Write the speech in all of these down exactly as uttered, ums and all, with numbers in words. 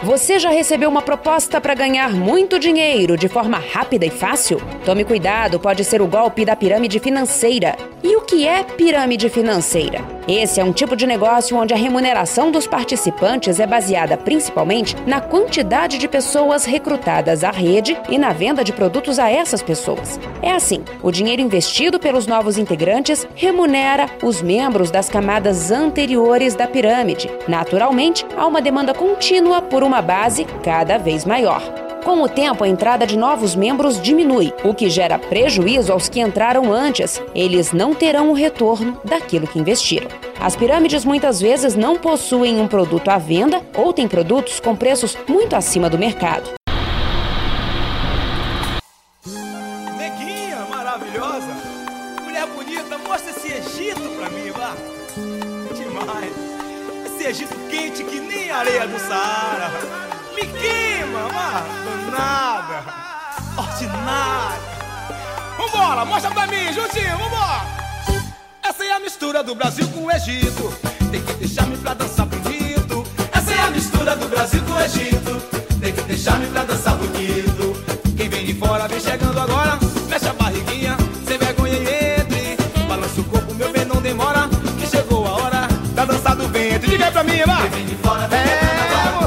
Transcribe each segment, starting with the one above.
Você já recebeu uma proposta para ganhar muito dinheiro de forma rápida e fácil? Tome cuidado, pode ser o golpe da pirâmide financeira. E o que é pirâmide financeira? Esse é um tipo de negócio onde a remuneração dos participantes é baseada principalmente na quantidade de pessoas recrutadas à rede e na venda de produtos a essas pessoas. É assim, o dinheiro investido pelos novos integrantes remunera os membros das camadas anteriores da pirâmide. Naturalmente, há uma demanda contínua por uma base cada vez maior. Com o tempo, a entrada de novos membros diminui, o que gera prejuízo aos que entraram antes. Eles não terão o retorno daquilo que investiram. As pirâmides muitas vezes não possuem um produto à venda ou têm produtos com preços muito acima do mercado. Neguinha maravilhosa, mulher bonita, mostra esse Egito pra mim, vá. Demais. Esse Egito quente que nem areia do Saara. Me queima, mas danada, ordinária. Vambora, mostra pra mim, juntinho, vambora. Essa é a mistura do Brasil com o Egito. Tem que deixar-me pra dançar bonito. Essa é a mistura do Brasil com o Egito. Tem que deixar-me pra dançar bonito. Quem vem de fora vem chegando agora. Mexe a barriguinha, sem vergonha e entre. Balança o corpo, meu bem, não demora. Que chegou a hora da dança do ventre. Diga aí pra mim, vai. Quem vem de fora vem chegando agora.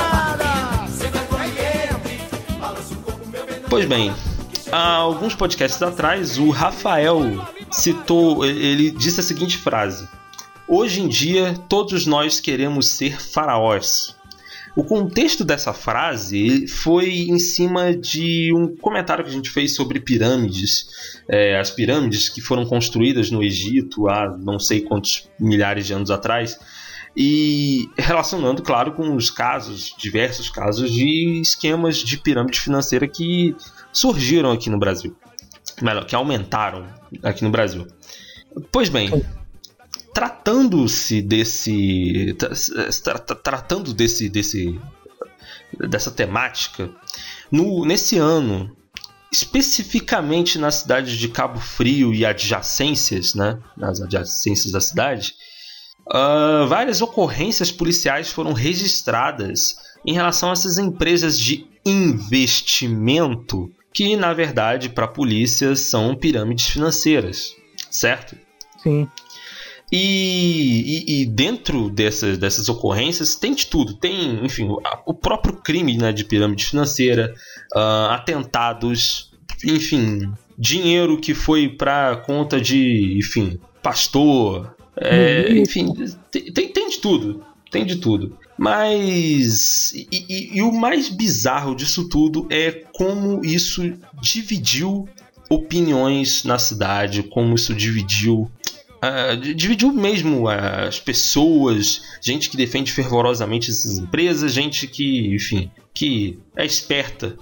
Pois bem, há alguns podcasts atrás, o Rafael citou, ele disse a seguinte frase: hoje em dia, todos nós queremos ser faraós. O contexto dessa frase foi em cima de um comentário que a gente fez sobre pirâmides, é, as pirâmides que foram construídas no Egito há não sei quantos milhares de anos atrás, e relacionando, claro, com os casos, diversos casos de esquemas de pirâmide financeira que surgiram aqui no Brasil, melhor, que aumentaram aqui no Brasil. Pois bem, tratando-se desse, tra, tra, tratando desse, desse, dessa temática, no, nesse ano, especificamente na cidade de Cabo Frio e adjacências, né, nas adjacências da cidade, Uh, várias ocorrências policiais foram registradas em relação a essas empresas de investimento que, na verdade, para a polícia são pirâmides financeiras, certo? Sim. E, e, e dentro dessas, dessas ocorrências tem de tudo. Tem, enfim, o próprio crime, né, de pirâmide financeira, uh, atentados, enfim, dinheiro que foi para conta de, enfim, pastor. É, enfim, tem, tem de tudo, tem de tudo. Mas e, e, e o mais bizarro disso tudo é como isso dividiu opiniões na cidade, como isso dividiu, uh, dividiu mesmo as pessoas, gente que defende fervorosamente essas empresas, gente que, enfim, que é esperta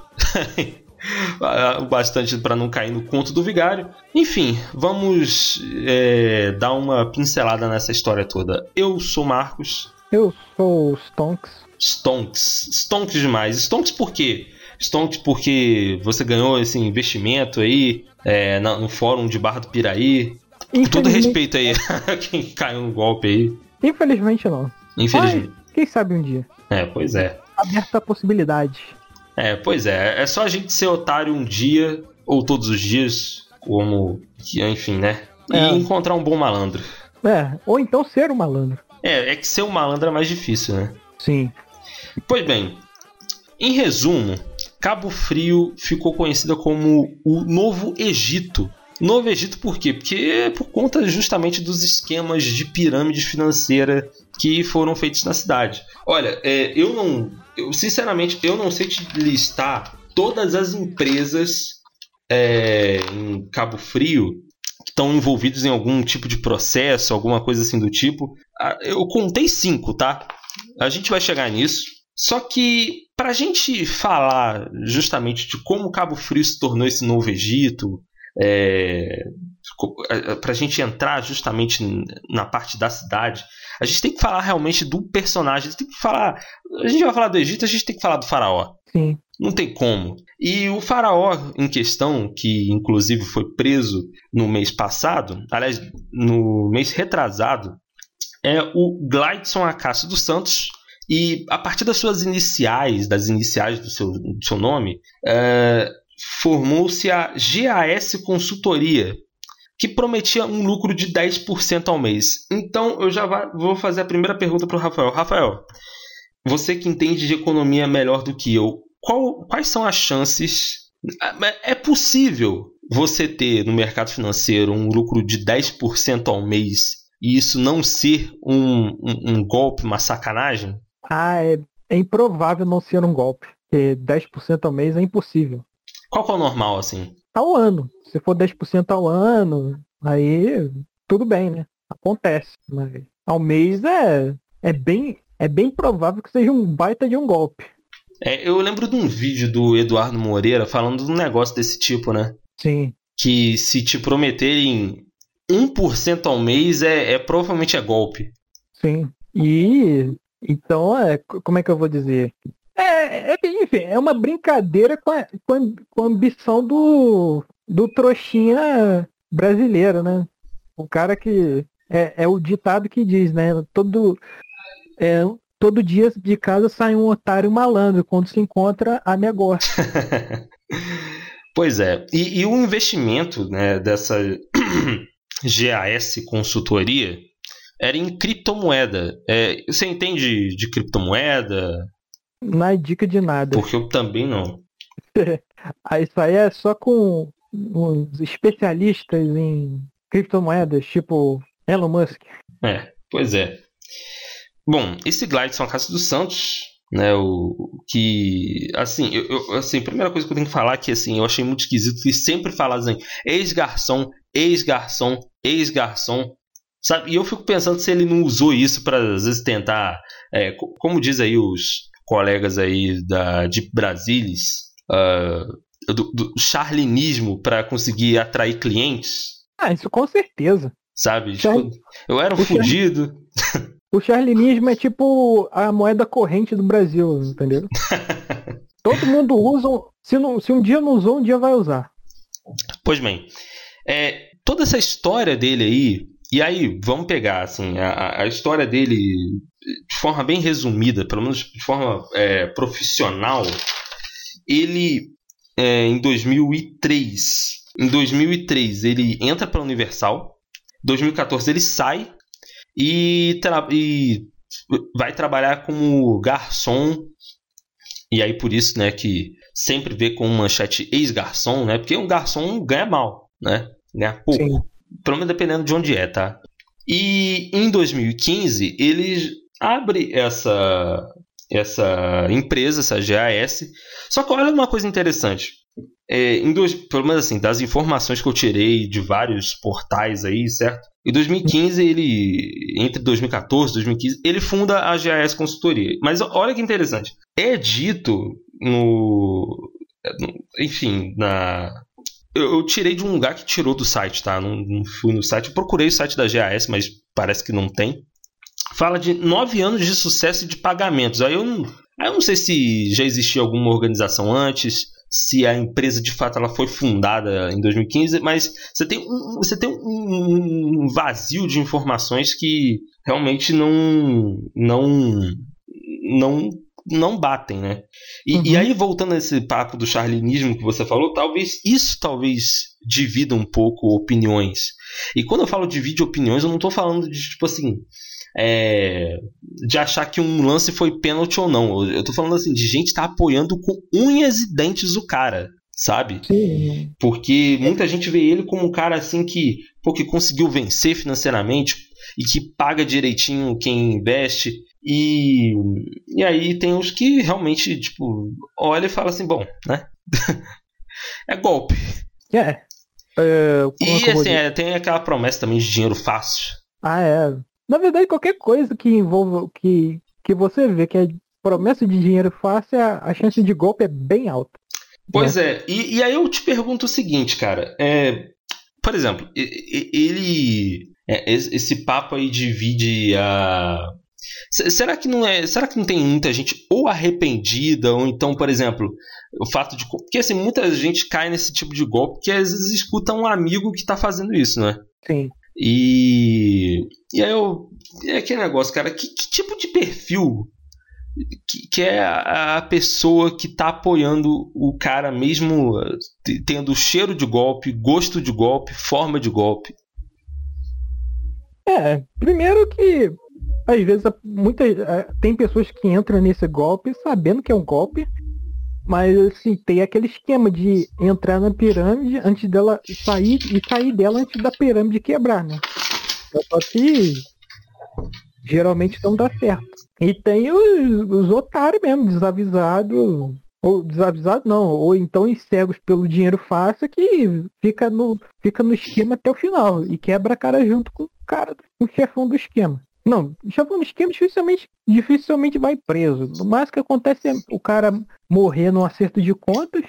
o bastante para não cair no conto do vigário. Enfim, vamos é, dar uma pincelada nessa história toda. Eu sou Marcos. Eu sou Stonks. Stonks. Stonks demais. Stonks por quê? Stonks porque você ganhou esse investimento aí é, no fórum de Barra do Piraí. Com todo respeito aí a quem caiu no golpe aí. Infelizmente não. Infelizmente. Mas, quem sabe um dia. É, pois é. Aberta a possibilidade. É, pois é, é só a gente ser otário um dia, ou todos os dias, como, enfim, né? E é. encontrar um bom malandro. É, ou então ser um malandro. É, é que ser um malandro é mais difícil, né? Sim. Pois bem, em resumo, Cabo Frio ficou conhecida como o Novo Egito. Novo Egito por quê? Porque é por conta justamente dos esquemas de pirâmide financeira que foram feitos na cidade. Olha, é, eu não... Eu, sinceramente, eu não sei te listar todas as empresas é, em Cabo Frio que estão envolvidas em algum tipo de processo, alguma coisa assim do tipo. Eu contei cinco, tá? A gente vai chegar nisso. Só que, para a gente falar justamente de como Cabo Frio se tornou esse Novo Egito, é, para a gente entrar justamente na parte da cidade, a gente tem que falar realmente do personagem. A gente tem que falar. A gente vai falar do Egito, a gente tem que falar do faraó. Sim. Não tem como. E o faraó em questão, que inclusive foi preso no mês passado, aliás, no mês retrasado, é o Gleidson Acácio dos Santos. E a partir das suas iniciais, das iniciais do seu, do seu nome, é, formou-se a G A S Consultoria, que prometia um lucro de dez por cento ao mês. Então eu já vou fazer a primeira pergunta para o Rafael. Rafael, você que entende de economia melhor do que eu, qual, quais são as chances? É possível você ter no mercado financeiro um lucro de dez por cento ao mês e isso não ser um, um, um golpe, uma sacanagem? Ah, é, é improvável não ser um golpe. Porque dez por cento ao mês é impossível. Qual que é o normal, assim? Ao ano. Se for dez por cento ao ano, aí tudo bem, né? Acontece. Mas ao mês é, é, bem, é bem provável que seja um baita de um golpe. É, eu lembro de um vídeo do Eduardo Moreira falando de um negócio desse tipo, né? Sim. Que se te prometerem um por cento ao mês, é, é provavelmente é golpe. Sim. E então, é, como é que eu vou dizer? É, é, enfim, é uma brincadeira com a, com a, com a ambição do, do trouxinha brasileiro, né? O cara que... É, é o ditado que diz, né? Todo... É, todo dia de casa sai um otário malandro, quando se encontra a negócio. Pois é. E, e o investimento, né, dessa G A S Consultoria era em criptomoeda. É, você entende de criptomoeda? Não é dica de nada. Porque eu também não. Isso aí é só com uns especialistas em criptomoedas, tipo Elon Musk. É, pois é. Bom, esse Gleidson Acácio dos Santos, né, o que, assim, eu, eu, assim, a primeira coisa que eu tenho que falar é que, assim, eu achei muito esquisito que sempre fala assim, ex-garçom, ex-garçom, ex-garçom, sabe? E eu fico pensando se ele não usou isso para, às vezes, tentar, é, como diz aí os colegas aí da, de Brasilis, uh, do, do charlinismo para conseguir atrair clientes. Ah, isso com certeza. Sabe? Char... Tipo, eu era um fudido. Char... O charlinismo é tipo a moeda corrente do Brasil, entendeu? Todo mundo usa, se, não, se um dia não usou, um dia vai usar. Pois bem, é, toda essa história dele aí, e aí vamos pegar assim, a, a história dele de forma bem resumida, pelo menos de forma é, profissional. Ele, é, em dois mil e três, em dois mil e três ele entra para a Universal, em dois mil e quatorze ele sai, E, tra- e vai trabalhar como garçom. E aí por isso, né, que sempre vê com manchete ex-garçom, né? Porque um garçom ganha mal, né? Ganha pouco. Sim. Pelo menos dependendo de onde é, tá? E em dois mil e quinze ele abre essa, essa empresa, essa G A S. Só que olha uma coisa interessante. É, em dois, pelo menos assim, das informações que eu tirei de vários portais aí, certo? Em dois mil e quinze, ele, entre dois mil e quatorze e dois mil e quinze, ele funda a G A S Consultoria. Mas olha que interessante. É dito no... Enfim, na... Eu, eu tirei de um lugar que tirou do site, tá? Não, não fui no site. Eu procurei o site da G A S, mas parece que não tem. Fala de nove anos de sucesso de pagamentos. Aí eu não, aí eu não sei se já existia alguma organização antes, se a empresa de fato ela foi fundada em dois mil e quinze, mas você tem um, você tem um vazio de informações que realmente não não não, não batem, né? E, uhum. e aí, voltando a esse papo do charlinismo que você falou, talvez isso talvez divida um pouco opiniões. E quando eu falo divide opiniões, eu não estou falando de tipo assim, É, de achar que um lance foi pênalti ou não. Eu tô falando assim, de gente tá apoiando com unhas e dentes o cara, sabe? Sim. Porque muita gente vê ele como um cara assim que, pô, que conseguiu vencer financeiramente e que paga direitinho quem investe. E, e aí tem os que realmente, tipo, olha e fala assim, bom, né? É golpe. É. é e assim, é, tem aquela promessa também de dinheiro fácil. Ah, é. Na verdade, qualquer coisa que envolva, que, que você vê que é promessa de dinheiro fácil, a, a chance de golpe é bem alta. Pois né? é, e, e aí eu te pergunto o seguinte, cara. É, por exemplo, ele... É, esse papo aí divide a... Será que não é? Será que não tem muita gente ou arrependida, ou então, por exemplo, o fato de... Porque assim, muita gente cai nesse tipo de golpe porque às vezes escuta um amigo que tá fazendo isso, né? Sim. E, e aí eu. É aquele negócio, cara, que, que tipo de perfil que, que é a, a pessoa que tá apoiando o cara mesmo tendo cheiro de golpe, gosto de golpe, forma de golpe. É, primeiro que às vezes muitas, tem pessoas que entram nesse golpe sabendo que é um golpe, mas assim, tem aquele esquema de entrar na pirâmide antes dela sair e sair dela antes da pirâmide quebrar, né? Só que geralmente não dá certo. E tem os, os otários mesmo, desavisados, ou desavisados não, ou então os cegos pelo dinheiro fácil que fica no, fica no esquema até o final e quebra a cara junto com o cara, com o chefão do esquema. Não, o chefão do esquema dificilmente, dificilmente vai preso. O mais que acontece é o cara morrer num acerto de contas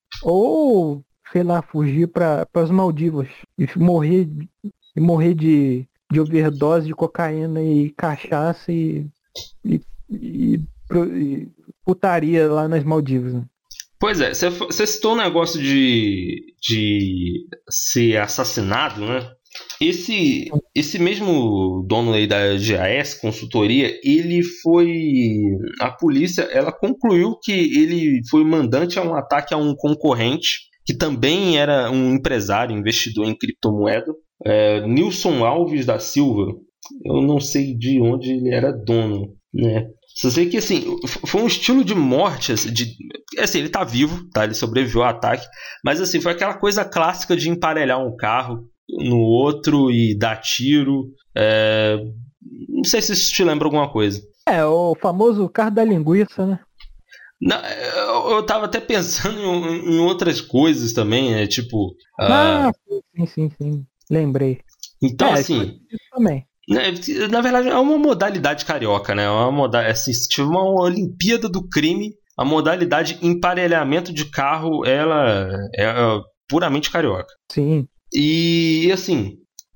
ou, sei lá, fugir para as Maldivas e morrer, e morrer de, de overdose de cocaína e cachaça e, e, e, e putaria lá nas Maldivas. Né? Pois é, você citou um negócio de, de ser assassinado, né? Esse, esse mesmo dono aí da G A S, consultoria, ele foi... A polícia, ela concluiu que ele foi mandante a um ataque a um concorrente, que também era um empresário, investidor em criptomoeda, é, Nilson Alves da Silva. Eu não sei de onde ele era dono, né? Só sei que, assim, foi um estilo de morte, assim, de, assim, ele tá vivo, tá? Ele sobreviveu ao ataque, mas, assim, foi aquela coisa clássica de emparelhar um carro no outro e dar tiro. É... Não sei se isso te lembra alguma coisa. É, o famoso carro da linguiça, né? Não, eu, eu tava até pensando em, em outras coisas também, né? Tipo... Ah, uh... sim, sim, sim. Lembrei. Então, é, assim... Isso também. Né, na verdade, é uma modalidade carioca, né? É uma modalidade, assim, se tiver uma Olimpíada do crime, a modalidade emparelhamento de carro, ela é puramente carioca. Sim. E assim,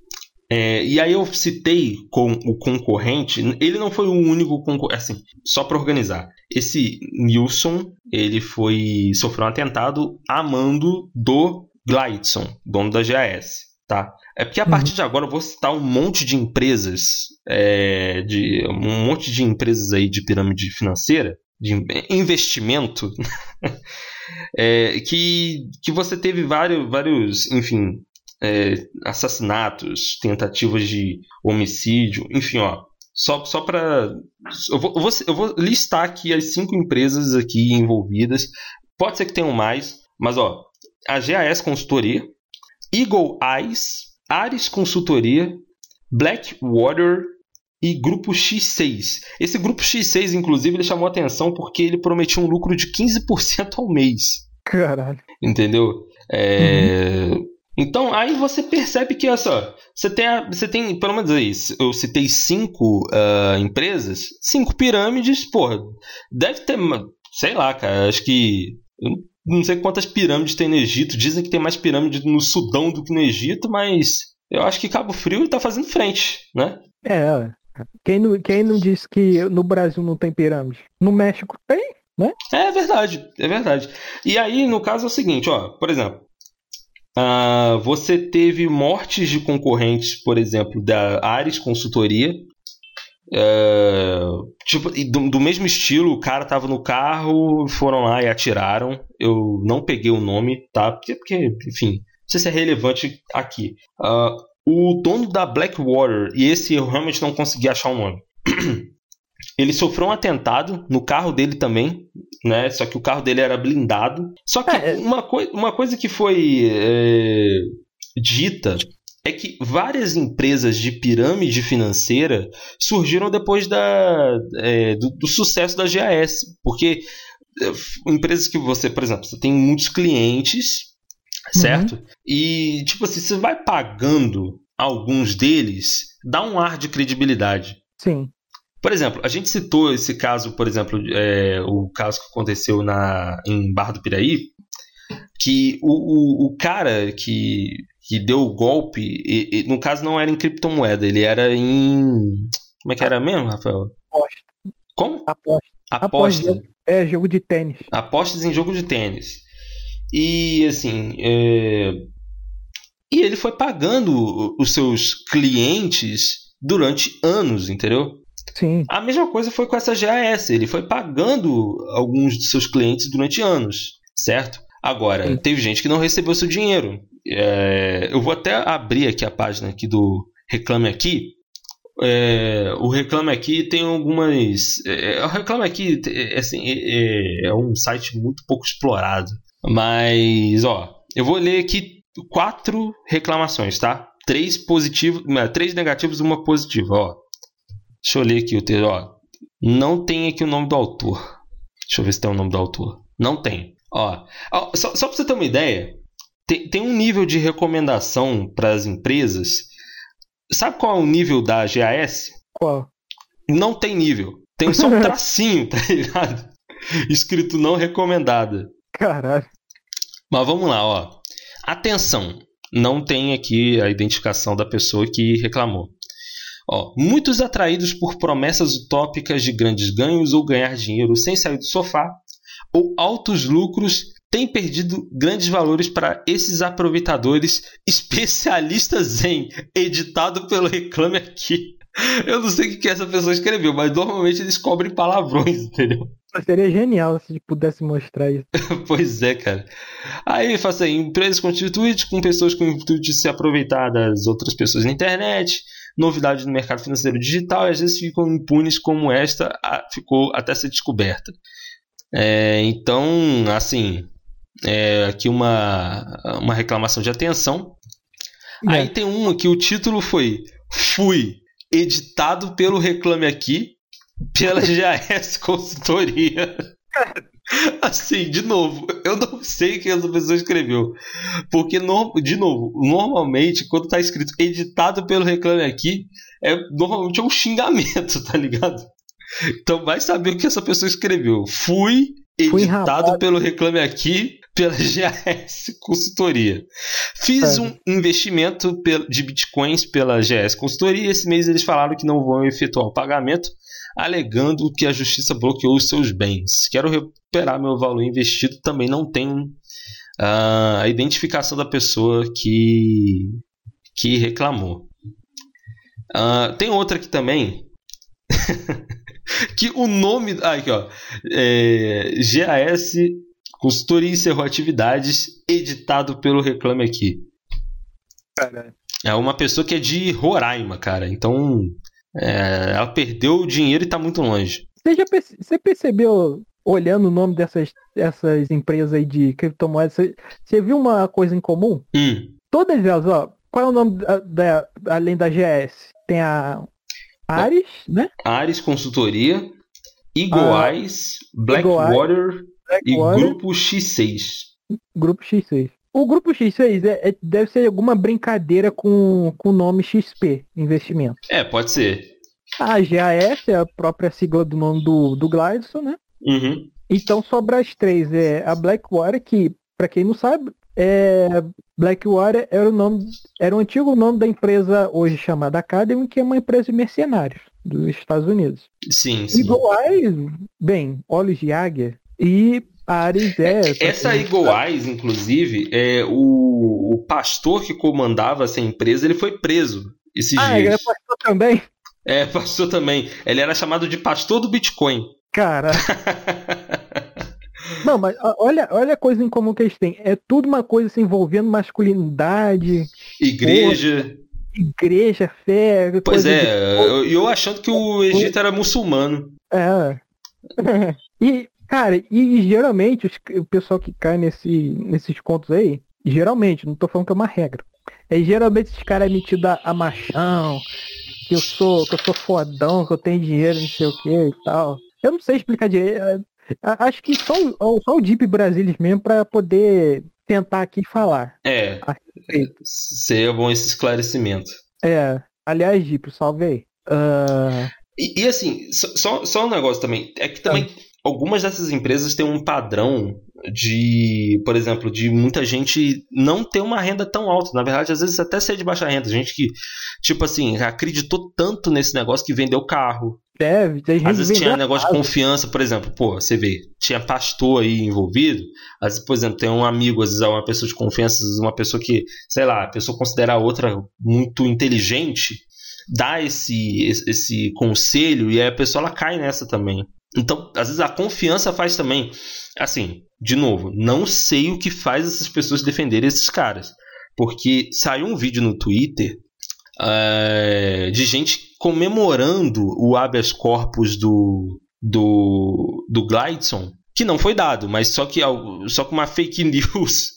é, e aí eu citei com o concorrente, ele não foi o único concorrente, assim, só para organizar. Esse Nilson, ele foi sofreu um atentado a mando do Gleidson, dono da G A S, tá? É porque a partir de agora eu vou citar um monte de empresas, é, de, um monte de empresas aí de pirâmide financeira, de investimento, é, que, que você teve vários, vários enfim... É, assassinatos, tentativas de homicídio, enfim, ó, só, só para eu vou, eu, vou, eu vou listar aqui as cinco empresas aqui envolvidas, pode ser que tenham mais, mas ó, a G A S Consultoria, Eagle Eyes, Ares Consultoria, Blackwater e Grupo X seis. Esse Grupo X seis, inclusive, ele chamou atenção porque ele prometia um lucro de quinze por cento ao mês. Caralho. Entendeu? É... Uhum. Então, aí você percebe que, olha só, você tem, a, você tem pelo menos aí, eu citei cinco uh, empresas, cinco pirâmides, porra, deve ter, sei lá, cara, acho que, eu não sei quantas pirâmides tem no Egito, dizem que tem mais pirâmides no Sudão do que no Egito, mas eu acho que Cabo Frio tá fazendo frente, né? É, quem não, quem não disse que no Brasil não tem pirâmide? No México tem, né? É verdade, é verdade. E aí, no caso, é o seguinte, ó, por exemplo, Uh, você teve mortes de concorrentes, por exemplo, da Ares Consultoria, uh, tipo, do, do mesmo estilo, o cara tava no carro, foram lá e atiraram. Eu não peguei o nome, tá? Porque, porque enfim, não sei se é relevante aqui. Uh, o dono da Blackwater, e esse eu realmente não consegui achar o nome, ele sofreu um atentado no carro dele também, né? Só que o carro dele era blindado. Só que é. uma, coi- uma coisa que foi é, dita é que várias empresas de pirâmide financeira surgiram depois da, é, do, do sucesso da G A S. Porque é, empresas que você, por exemplo, você tem muitos clientes, certo? Uhum. E, tipo assim, você vai pagando alguns deles, dá um ar de credibilidade. Sim. Por exemplo, a gente citou esse caso, por exemplo, é, o caso que aconteceu na, em Barra do Piraí, que o, o, o cara que, que deu o golpe, e, e, no caso não era em criptomoeda, ele era em... Como é que era mesmo, Rafael? Aposta. Como? Aposta. Aposta. Aposta. É, jogo de tênis. Apostas em jogo de tênis. E, assim... É... E ele foi pagando os seus clientes durante anos, entendeu? Sim. A mesma coisa foi com essa G A S. Ele foi pagando alguns de seus clientes durante anos, certo? Agora, Sim. teve gente que não recebeu seu dinheiro. É, eu vou até abrir aqui a página aqui do Reclame Aqui. É, o Reclame Aqui tem algumas... É, o Reclame Aqui é, assim, é, é um site muito pouco explorado. Mas, ó, eu vou ler aqui quatro reclamações, tá? Três positivos, três negativos e uma positiva, ó. Deixa eu ler aqui o texto, ó. Não tem aqui o nome do autor. Deixa eu ver se tem o nome do autor. Não tem. Ó, ó só, só para você ter uma ideia, tem, tem um nível de recomendação para as empresas. Sabe qual é o nível da G A S? Qual? Não tem nível. Tem só um tracinho, tá ligado? Escrito não recomendada. Caralho. Mas vamos lá, ó. Atenção. Não tem aqui a identificação da pessoa que reclamou. Ó, muitos atraídos por promessas utópicas de grandes ganhos ou ganhar dinheiro sem sair do sofá, ou altos lucros, têm perdido grandes valores para esses aproveitadores especialistas em, editado pelo Reclame Aqui. Eu não sei o que essa pessoa escreveu, mas normalmente eles cobrem palavrões, entendeu? Seria genial se pudesse mostrar isso. Pois é, cara. Aí faça aí, empresas constituídas com pessoas com o intuito de se aproveitar das outras pessoas na internet, novidades no mercado financeiro digital, e às vezes ficam impunes como esta a, ficou até ser descoberta. É, então, assim, é, aqui uma, uma reclamação de atenção. É. Aí tem uma que o título foi Fui, editado pelo Reclame Aqui, pela G A S Consultoria. Assim, de novo, eu não sei o que essa pessoa escreveu. Porque, no, de novo, normalmente, quando tá escrito editado pelo Reclame Aqui, é, normalmente é um xingamento, tá ligado? Então vai saber o que essa pessoa escreveu. Fui editado Fui pelo Reclame Aqui, pela G A S Consultoria. Fiz é. um investimento de bitcoins pela G A S Consultoria. Esse mês eles falaram que não vão efetuar o pagamento, alegando que a justiça bloqueou os seus bens. Quero recuperar meu valor investido. Também não tem uh, a identificação da pessoa que, que reclamou. Uh, tem outra aqui também. Que o nome... Ah, aqui, ó. É, G A S Consultoria encerrou atividades, editado pelo Reclame Aqui. Caralho. É uma pessoa que é de Roraima, cara. Então... É, ela perdeu o dinheiro e está muito longe. Você já perce- você percebeu, olhando o nome dessas, dessas empresas aí de criptomoedas, você, você viu uma coisa em comum? Hum. Todas elas, ó. Qual é o nome da, da, além da G A S? Tem a Ares, é. né? Ares Consultoria, Eagle Eyes, Blackwater e Grupo X seis. Grupo X seis. O Grupo X seis é, é, deve ser alguma brincadeira com o nome X P, investimento. É, pode ser. A G A S é a própria sigla do nome do, do Gladson, né? Uhum. Então sobra as três. É a Blackwater, que, pra quem não sabe, é, Blackwater era o nome, era o antigo nome da empresa hoje chamada Academy, que é uma empresa de mercenários dos Estados Unidos. Sim, sim. Eagle Eyes, bem, olhos de águia. E a Ares é... Essa Eagle Eyes, inclusive, é o, o pastor que comandava essa empresa, ele foi preso esses ah, dias. ele é pastor também? É, pastor também. Ele era chamado de pastor do Bitcoin. Cara... Não, mas olha, olha a coisa em comum que eles têm. É tudo uma coisa assim, envolvendo masculinidade... Igreja... Porra, igreja, fé... Pois é, de... eu, eu achando que o Egito era muçulmano. É. E... Cara, e, e geralmente os, o pessoal que cai nesse, nesses contos aí, geralmente, não tô falando que é uma regra, é geralmente esses caras metidos a, a machão, que eu sou, que eu sou fodão, que eu tenho dinheiro, não sei o que e tal. Eu não sei explicar direito. Acho que só, só o Deep Brasilis mesmo pra poder tentar aqui falar. É, seria bom esse esclarecimento. É, aliás, Deep, salve aí. Uh... E, e assim, só, só um negócio também, é que também... Ah. Algumas dessas empresas têm um padrão de, por exemplo, de muita gente não ter uma renda tão alta. Na verdade, às vezes até ser de baixa renda. Gente que, tipo assim, acreditou tanto nesse negócio que vendeu carro. Deve, tem gente às vezes tinha um negócio casa. de confiança, por exemplo. Pô, você vê, tinha pastor aí envolvido. Às vezes, por exemplo, tem um amigo, às vezes é uma pessoa de confiança, às vezes uma pessoa que, sei lá, a pessoa considera a outra muito inteligente. dá esse, esse, esse conselho e aí a pessoa ela cai nessa também. Então, às vezes a confiança faz também. Assim, de novo, não sei o que faz essas pessoas defenderem esses caras. Porque saiu um vídeo no Twitter é, de gente comemorando o habeas corpus do, do, do Gleidson, que não foi dado, mas só que, só que uma fake news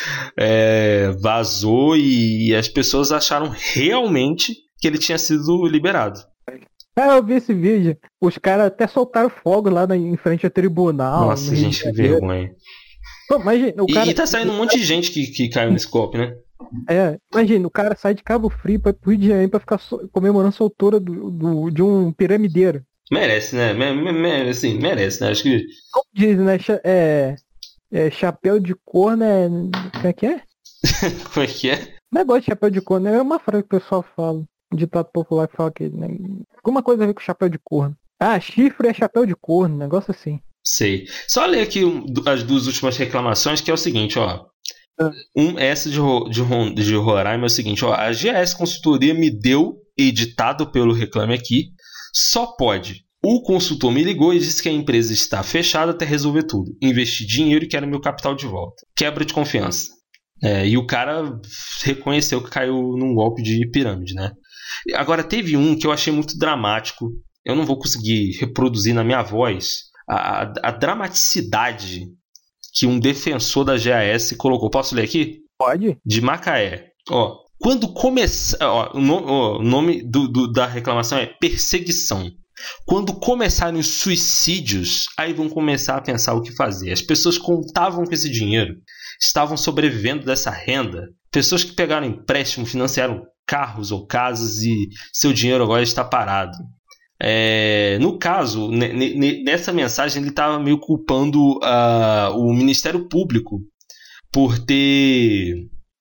é, vazou e as pessoas acharam realmente que ele tinha sido liberado. É, eu vi esse vídeo. Os caras até soltaram fogo lá na, em frente ao tribunal. Nossa, gente, que vergonha. Pô, imagina, o cara... E, e tá saindo um monte de gente que, que caiu nesse golpe, né? É, imagina, o cara sai de Cabo Frio pra ir pro Rio de Janeiro pra ficar so, comemorando a soltura do, do, de um piramideiro. Merece, né? Me, me, me, assim, merece, né? Acho que... Como diz, né? É, é, chapéu de corno é... Como é que é? Como é que é? Negócio de chapéu de corno é uma frase que o pessoal fala. Um ditado popular que fala que... Né, alguma coisa a ver com chapéu de corno. Ah, chifre é chapéu de corno, negócio assim. Sei. Só ler aqui as duas últimas reclamações, que é o seguinte, ó. Um, essa de, de, de Roraima é o seguinte, ó, a G A S Consultoria me deu, editado pelo Reclame Aqui, só pode. O consultor me ligou e disse que a empresa está fechada até resolver tudo. Investi dinheiro e quero meu capital de volta. Quebra de confiança. É, e o cara reconheceu que caiu num golpe de pirâmide, né? Agora teve um que eu achei muito dramático. Eu não vou conseguir reproduzir na minha voz a, a, a dramaticidade que um defensor da G A S colocou. Posso ler aqui? Pode. De Macaé. Ó, quando começar... O, no, ó, o nome do, do, da reclamação é perseguição. Quando começarem os suicídios, aí vão começar a pensar o que fazer. As pessoas contavam com esse dinheiro, estavam sobrevivendo dessa renda. Pessoas que pegaram empréstimo, financiaram carros ou casas e seu dinheiro agora está parado. É, no caso, nessa mensagem ele estava meio culpando uh, o Ministério Público por ter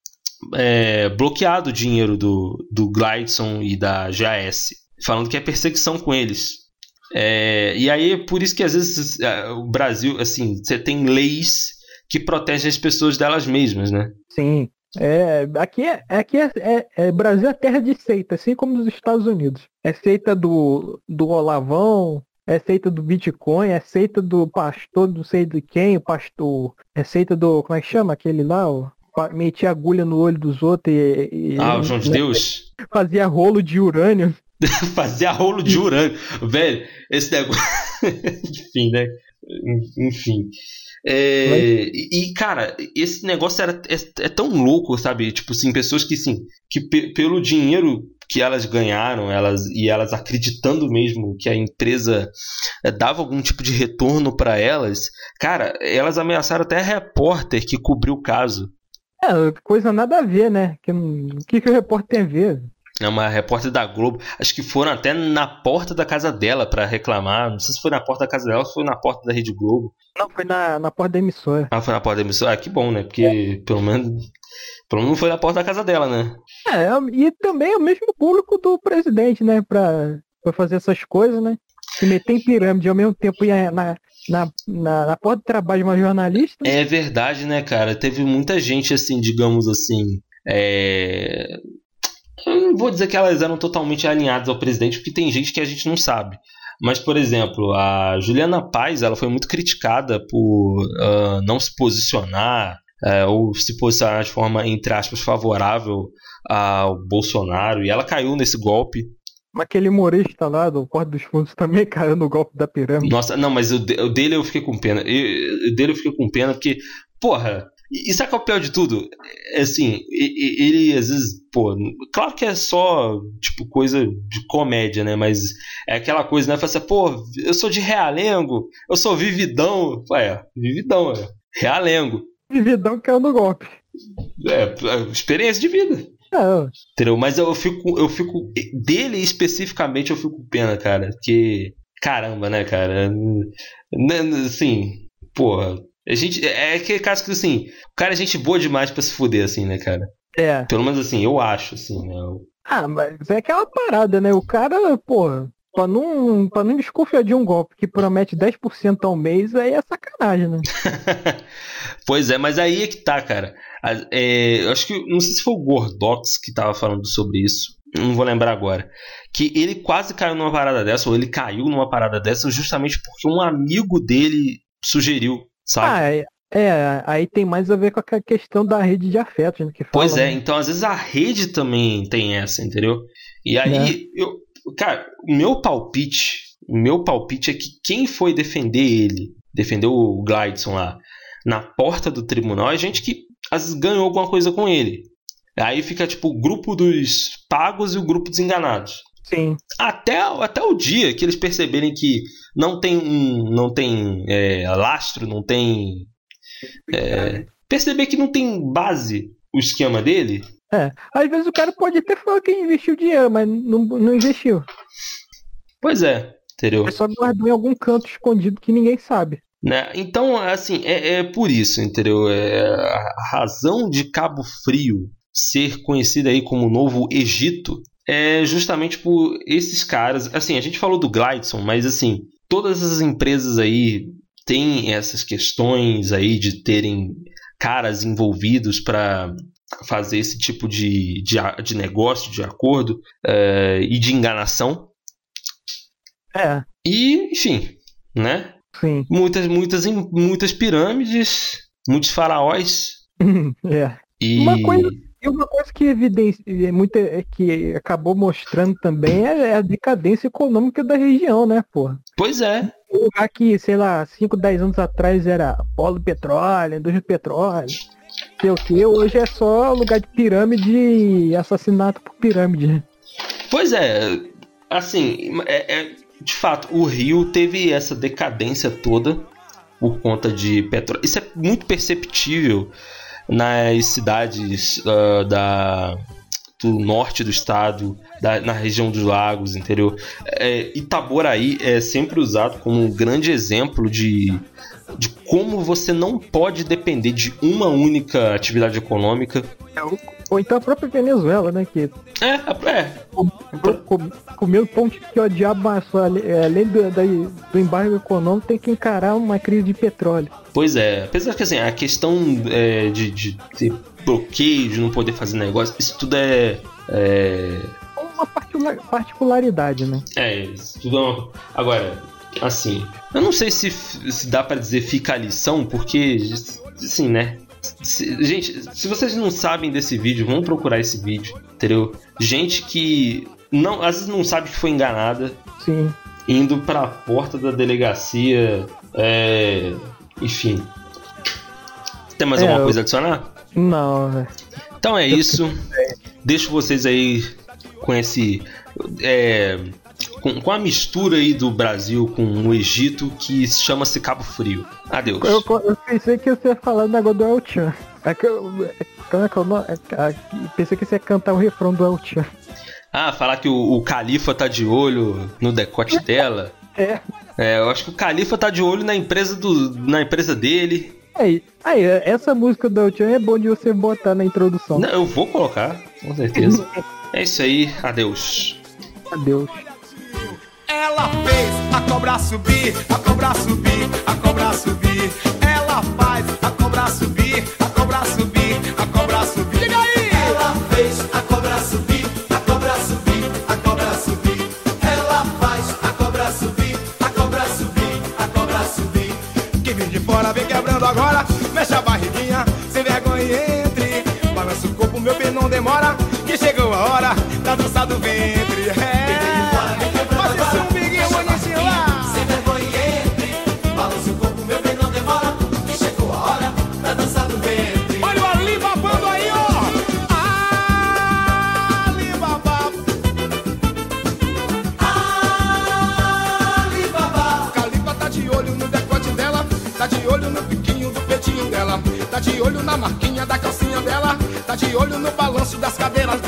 é, bloqueado o dinheiro do, do Gleidson e da G A S, falando que é perseguição com eles. É, e aí é por isso que às vezes uh, o Brasil, assim, você tem leis que protegem as pessoas delas mesmas, né? Sim. É, aqui é, aqui é, é, é Brasil é terra de seita, assim como nos Estados Unidos. É seita do, do Olavão, é seita do Bitcoin, é seita do pastor, não sei de quem, o pastor. É seita do, como é que chama? Aquele lá, ó, metia agulha no olho dos outros e... e ah, o João de Deus? Fazia rolo de urânio. Fazia rolo de urânio. Velho, esse negócio... Enfim, né? Enfim... É, e cara, esse negócio era, é, é tão louco, sabe? Tipo assim, pessoas que sim, que pe, pelo dinheiro que elas ganharam, elas e elas acreditando mesmo que a empresa é, dava algum tipo de retorno para elas, cara, elas ameaçaram até a repórter que cobriu o caso. É, coisa nada a ver, né? Que, o que, que o repórter tem a ver? É uma repórter da Globo, acho que foram até na porta da casa dela para reclamar. Não sei se foi na porta da casa dela ou se foi na porta da Rede Globo. Não, foi na, na porta da emissora. Ah, foi na porta da emissora? Ah, que bom, né? Porque é. pelo menos pelo menos não foi na porta da casa dela, né? É, e também é o mesmo público do presidente, né? Pra, pra fazer essas coisas, né? Se meter em pirâmide ao mesmo tempo ir na, na, na, na porta de trabalho de uma jornalista. É verdade, né, cara? Teve muita gente, assim, digamos assim... É... Eu não vou dizer que elas eram totalmente alinhadas ao presidente, porque tem gente que a gente não sabe. Mas, por exemplo, a Juliana Paes, ela foi muito criticada por uh, não se posicionar uh, ou se posicionar de forma, entre aspas, favorável ao Bolsonaro. E ela caiu nesse golpe. Mas aquele humorista lá do Porta dos Fundos também caiu no golpe da pirâmide. Nossa, não, mas o, de, o dele eu fiquei com pena. Eu, o dele eu fiquei com pena porque, porra... E sabe qual é o pior de tudo? É assim, ele às vezes, pô, claro que é só, tipo, coisa de comédia, né? Mas é aquela coisa, né? Fala assim, pô, eu sou de Realengo, eu sou vividão. É, vividão, é. Realengo. Vividão caiu no golpe. É, experiência de vida. É. Entendeu? Mas eu fico, eu fico, dele especificamente eu fico com pena, cara. Porque, caramba, né, cara? Assim, porra. A gente, é aquele caso que, assim, o cara é gente boa demais pra se fuder, assim, né, cara? É. Pelo menos, assim, eu acho, assim, né? Ah, mas é aquela parada, né? O cara, porra, pra não, pra não desconfiar de um golpe que promete dez por cento ao mês, aí é sacanagem, né? Pois é, mas aí é que tá, cara. É, eu acho que, não sei se foi o Gordox que tava falando sobre isso. não vou lembrar agora, que ele quase caiu numa parada dessa, ou ele caiu numa parada dessa justamente porque um amigo dele sugeriu, sabe? Ah, é, é, aí tem mais a ver com a questão da rede de afetos, né, que fala, Pois é, né? então às vezes a rede também tem essa, entendeu? E aí, É. eu, cara, o meu palpite, o meu palpite é que quem foi defender ele, defender o Glideson lá, na porta do tribunal, é gente que às vezes ganhou alguma coisa com ele. Aí fica tipo o grupo dos pagos e o grupo dos enganados. Sim. Até, até o dia que eles perceberem que não tem, um, não tem é, lastro, não tem... É, perceber que não tem base o esquema dele. É, às vezes o cara pode até falar que investiu dinheiro, mas não, não investiu. Pois é, entendeu? É só guardou em algum canto escondido que ninguém sabe. Né? Então, assim, é, é por isso, entendeu? É, a razão de Cabo Frio ser conhecida aí como Novo Egito é justamente por esses caras. Assim, a gente falou do Glideson, mas assim, todas as empresas aí têm essas questões aí de terem caras envolvidos para fazer esse tipo de, de, de negócio, de acordo é, e de enganação. É, E, enfim, né? sim. Muitas, muitas, muitas pirâmides, muitos faraós. É. E Uma coisa, e uma coisa que evidencia, é muito, é que acabou mostrando também é a decadência econômica da região, né, porra? pois é, Um lugar que, sei lá, cinco, dez anos atrás era polo petróleo, indústria de petróleo, sei o que, hoje é só lugar de pirâmide e assassinato por pirâmide. pois é. Assim, é, é, de fato, o Rio teve essa decadência toda por conta de petróleo. Isso é muito perceptível nas cidades uh, da, do norte do estado, da, na região dos lagos, entendeu? É, Itaboraí é sempre usado como um grande exemplo de, de como você não pode depender de uma única atividade econômica. Ou então a própria Venezuela, né, que É, é. comeu pão que o diabo amassou, além do, do embargo econômico, tem que encarar uma crise de petróleo. Pois é, apesar que assim, a questão é, de, de ter bloqueio, de não poder fazer negócio, isso tudo é. É, Uma particularidade, né? é isso tudo é uma... Agora, assim, eu não sei se, se dá pra dizer fica a lição, porque, assim, né? Se, gente, se vocês não sabem desse vídeo, vão procurar esse vídeo, entendeu? Gente que não, às vezes não sabe que foi enganada, Sim. indo pra porta da delegacia, é, enfim. Tem mais É, alguma eu- coisa a adicionar? Não, velho. Então é isso. Deixo vocês aí com esse. É, com, com a mistura aí do Brasil com o Egito, que chama-se Cabo Frio. Adeus. Eu, eu pensei que você ia falar o negócio do El Chan. É que eu, é, como é que é o nome? É, é, pensei que você ia cantar o refrão do El Chan. Ah, falar que o, o Califa tá de olho no decote dela. É. É, eu acho que o Califa tá de olho na empresa, do, na empresa dele. Aí, aí, essa música do El Chan é bom de você botar na introdução. Não, eu vou colocar, com certeza. É isso aí, adeus. Adeus. Ela fez a cobra subir, a cobra subir, a cobra subir. Ela faz a cobra subir, a cobra subir, a cobra subir. Diga aí! Ela fez a cobra subir, a cobra subir, a cobra subir. Ela faz a cobra subir, a cobra subir, a cobra subir. Quem vem de fora vem quebrando agora, mexe a barriguinha, sem vergonha e entre. Balança o corpo, meu bem, não demora, que chegou a hora da dança do ventre. É. Faz esse umbiguinho bonitinho lá. Sem vergonha entre, balança o corpo, meu bem, não demora, que chegou a hora da dança do ventre. Olha o Alibaba aí, ó. Alibaba. Alibaba, Califa tá de olho no decote dela, tá de olho no biquinho do peitinho dela, tá de olho na marquinha da calcinha dela, tá de olho no balanço das cadeiras